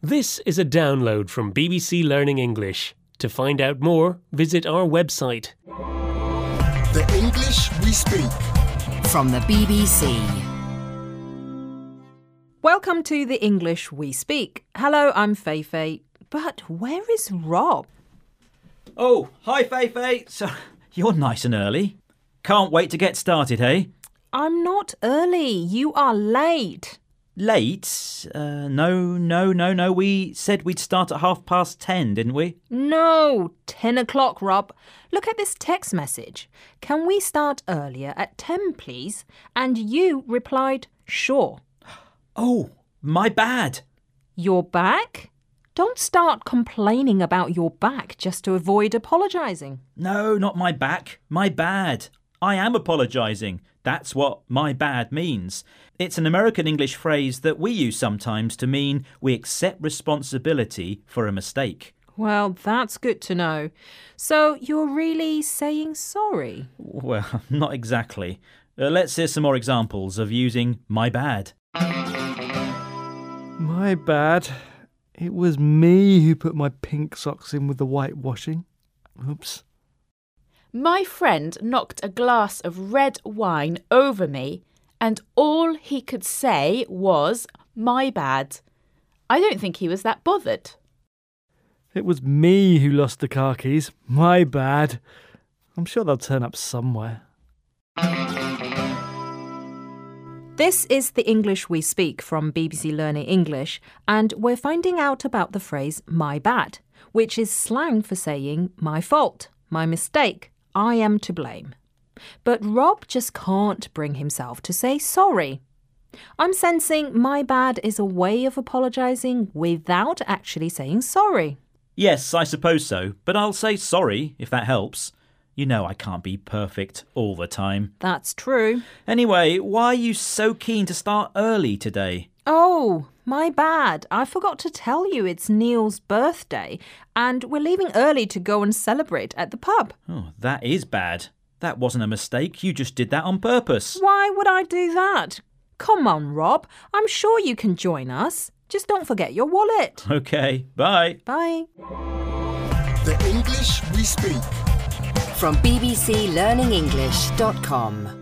This is a download from BBC Learning English. To find out more, visit our website. The English we speak. From the BBC. Welcome to The English We Speak. Hello, I'm Feifei. But where is Rob? Oh, hi Feifei. So, you're nice and early. Can't wait to get started, eh? I'm not early. You are late. Late? No. We said we'd start at 10:30, didn't we? No, 10 o'clock, Rob. Look at this text message. Can we start earlier at 10, please? And you replied, sure. Oh, my bad. Your back? Don't start complaining about your back just to avoid apologising. No, not my back. My bad. I am apologising. That's what my bad means. It's an American English phrase that we use sometimes to mean we accept responsibility for a mistake. Well, that's good to know. So you're really saying sorry? Well, not exactly. Let's hear some more examples of using my bad. My bad. It was me who put my pink socks in with the white washing. Oops. My friend knocked a glass of red wine over me and all he could say was, my bad. I don't think he was that bothered. It was me who lost the car keys. My bad. I'm sure they'll turn up somewhere. This is The English We Speak from BBC Learning English, and we're finding out about the phrase my bad, which is slang for saying my fault, my mistake, I am to blame. But Rob just can't bring himself to say sorry. I'm sensing my bad is a way of apologising without actually saying sorry. Yes, I suppose so, but I'll say sorry if that helps. You know I can't be perfect all the time. That's true. Anyway, why are you so keen to start early today? Oh, my bad. I forgot to tell you it's Neil's birthday and we're leaving early to go and celebrate at the pub. Oh, that is bad. That wasn't a mistake. You just did that on purpose. Why would I do that? Come on, Rob. I'm sure you can join us. Just don't forget your wallet. Okay, bye. Bye. The English we speak. From bbclearningenglish.com.